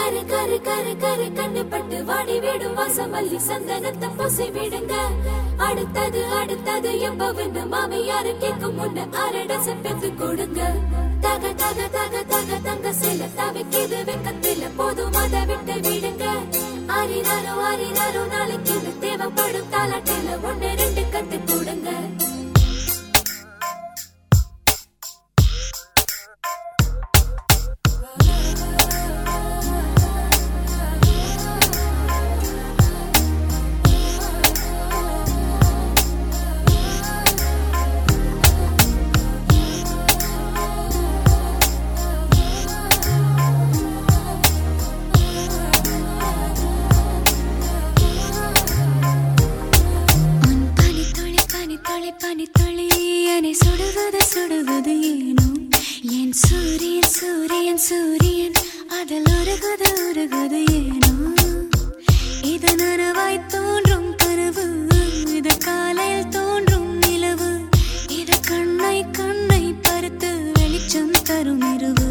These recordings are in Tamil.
கரு கரு கரு கரு கண்ணுப்பட்டு வாடி விடும் வாசமல்லி சந்தனத்தை பூசி விடுங்க. அடுத்தது அடுத்தது எப்பவென்று மாமியாரு கேட்கும் முன்ன அரடசம் பெற்று கொடுங்க. தக தக தக தக தங்க சில தவிக்கிது வெக்கத்தில போதும் அதை விட்டு விடுங்க. ஆரினாரோ ஆரினாரோ நாளைக்கு தேவைப்படும் தாலாட்டில ஒன்னு ரெண்டு கத்து கொடுங்க. பனித்தொழியனை சுடுவது சுடுவது ஏனோ என் சூரியன் சூரியன் சூரியன் அதில் உருகுது உருகுது ஏனோ. இது நனவாய் தோன்றும் கனவு, இது காலையில் தோன்றும் நிலவு, இது கண்ணை கண்ணை பருத்து வெளிச்சம் தரும் இரவு.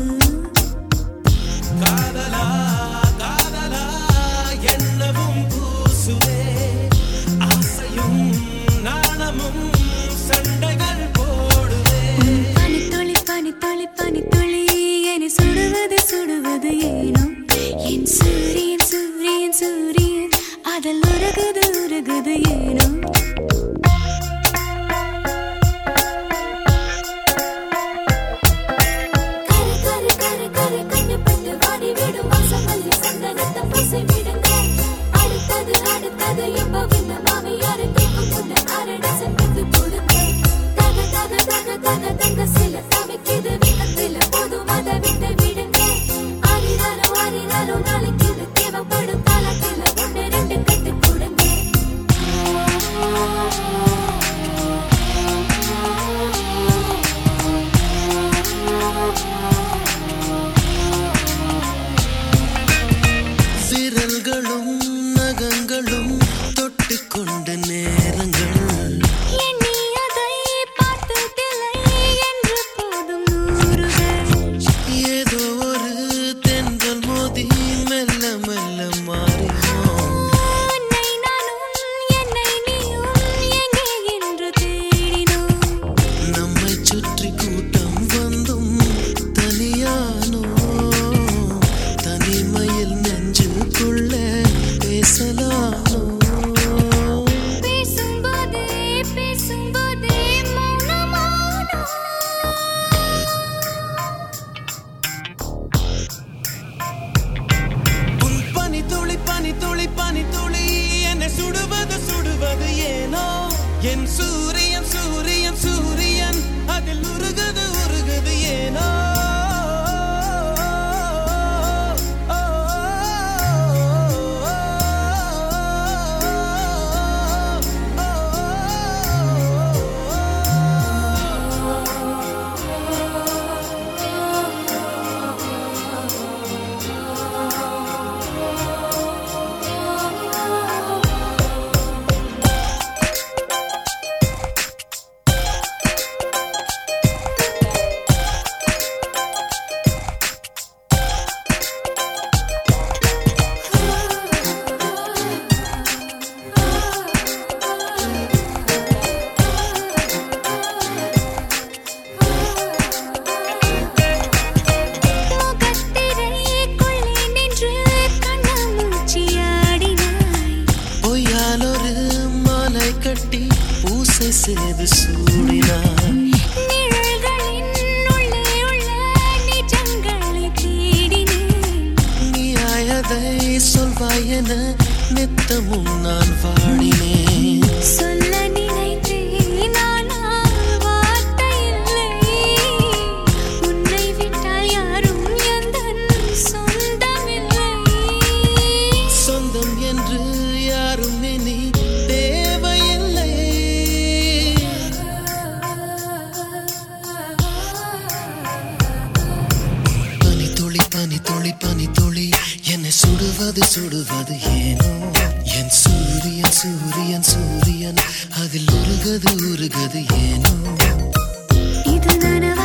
காதலா காதலா என்னவும் பூசுவே ஆசையும் நாணமும் சண்டைகள் போடுவே. பனித்தொழி பனித்தொழி பனித்தொழி என்னை சுடுவது சுடுவது ஏனோ என் சூரியன் சூரியன் சூரியன் அதில் உருகுது உருகுது ஏனோ. கரு கரு கரு கரு கண்ணுப்பட்டு வாடி விடும் வாசமல்லி சந்தனத்தை பூசி விடுங்க. அடுத்தது அடுத்தது எப்பவென்று மாமியாரு கேட்கும் முன்ன அரடசம் பெற்று கொடுங்க. தக தக தக தக தங்க சில தவிக்கிது வெக்கத்தில போதும் அதை விட்டு விடுங்க. ஆரினாரோ ஆரினாரோ நாளைக்கு தேவைப்படும் தாலாட்டில ஒன்னு ரெண்டு கத்து கொடுங்க. விரல்களும் நகங்களும் தொட்டுக்கொண்ட நேரங்கள் எண்ணி அதை பார்த்ததில்லை என்று போதும் நூறுகள். ஏதோ ஒரு தென்றல் மோதி மெல்ல மெல்ல மாறினோம். உன்னை நானும் என்னை நீயும் எங்கே என்று தேடினோம். நம்மை சுற்றி கூட்டம் வந்தும் தனியானோ, தனிமையில் நெஞ்சுக்குள்ள பேசலானோ. பேசும்போதே பேசும்போதே மௌனமானோ. உன் பனித்துளி பனித்துளி பனித்துளி என்னை சுடுவது சுடுவது ஏனோ என் சூரியன் சூரியன் சூரியன் அதில் உருகுது உருகுது ஏனோ. முகத்திரைக்குள்ளே நின்று கண்ணாமூச்சியாடினாய். பொய்யாலொரு மாலை கட்டி பூசை செய்து சூடினான். நிழல்களின் உள்ளே உள்ள நிஜங்களை தேடினேன். நீயாயதை சொல்வாய் என நித்தமும் நான் வாடினேன். சொல்ல நினைத்தேன் ஆனால் வார்த்தை இல்லை. உன்னை விட்டால் யாரும் எந்தன் சொந்தமில்லை. சொந்தம் என்று யாரும் இனி தேவையில்லை. பனித்துளி பனித்துளி பனித்துளி என்னை சுடுவது சுடுவது ஏனோ என் சூரியன் சூரியன் சூரியன் அதில் உருகது உருகது ஏனோ. இது நனவு